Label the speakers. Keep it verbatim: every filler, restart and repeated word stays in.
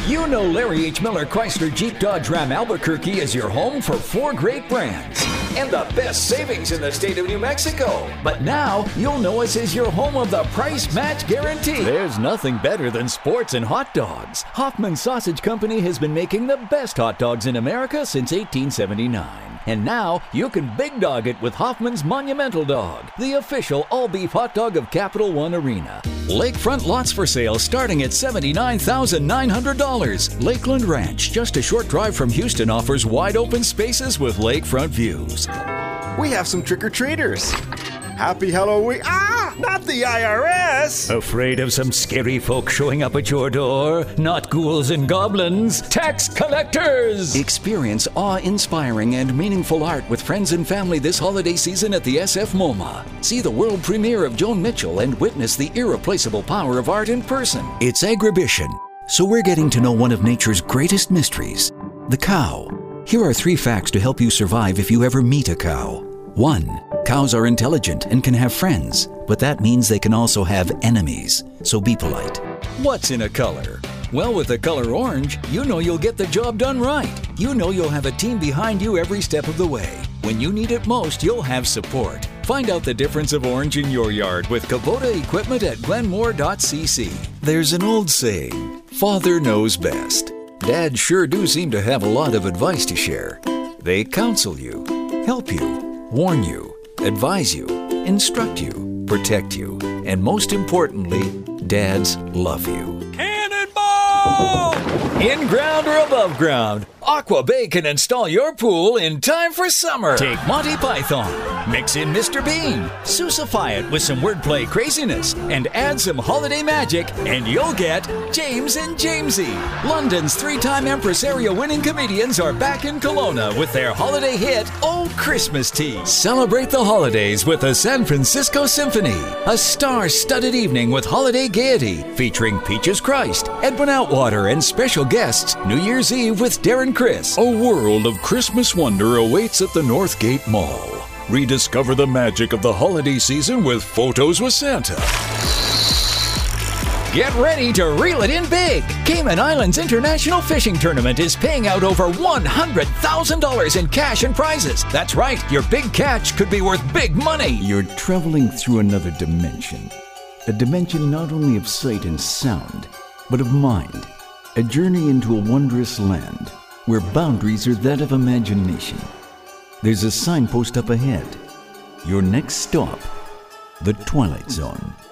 Speaker 1: You know Larry H. Miller Chrysler Jeep Dodge Ram Albuquerque is your home for four great brands and the best savings in the state of New Mexico. But now you'll know us as your home of the price match guarantee. There's nothing better than sports and hot dogs. Hoffman Sausage Company has been making the best hot dogs in America since eighteen seventy-nine. And now you can big dog it with Hoffman's Monumental Dog, the official all-beef hot dog of Capital One Arena. Lakefront lots for sale starting at seventy-nine thousand nine hundred dollars. Lakeland Ranch, just a short drive from Houston, offers wide open spaces with lakefront views.
Speaker 2: We have some trick-or-treaters. Happy Halloween. Ah, not the I R S.
Speaker 1: Afraid of some scary folk showing up at your door? Not ghouls and goblins, tax collectors. Experience awe-inspiring and meaningful art with friends and family this holiday season at the S F MoMA. See the world premiere of Joan Mitchell and witness the irreplaceable power of art in person. It's Agribition, so we're getting to know one of nature's greatest mysteries, the cow. Here are three facts to help you survive if you ever meet a cow. One, cows are intelligent and can have friends, but that means they can also have enemies, so be polite. What's in a color? Well, with the color orange, you know you'll get the job done right. You know you'll have a team behind you every step of the way. When you need it most, you'll have support. Find out the difference of orange in your yard with Kubota equipment at glenmore dot c c. There's an old saying, father knows best. Dads sure do seem to have a lot of advice to share. They counsel you, help you, warn you, advise you, instruct you, protect you, and most importantly, dads love you. Cannonball! In ground or above ground, Aqua Bay can install your pool in time for summer. Take Monty Python, mix in Mister Bean, Susify it with some wordplay craziness, and add some holiday magic, and you'll get James and Jamesy. London's three-time Empresario-winning comedians are back in Kelowna with their holiday hit, Oh Christmas Tea. Celebrate the holidays with the San Francisco Symphony, a star-studded evening with holiday gaiety featuring Peaches Christ, Edwin Outwater, and special guests New Year's Eve with Darren Criss.
Speaker 3: A world of Christmas wonder awaits at the Northgate Mall. Rediscover the magic of the holiday season with Photos with Santa.
Speaker 1: Get ready to reel it in big. Cayman Islands International Fishing Tournament is paying out over one hundred thousand dollars in cash and prizes. That's right, your big catch could be worth big money.
Speaker 4: You're traveling through another dimension. A dimension not only of sight and sound, but of mind. A journey into a wondrous land where boundaries are that of imagination. There's a signpost up ahead. Your next stop, the Twilight Zone.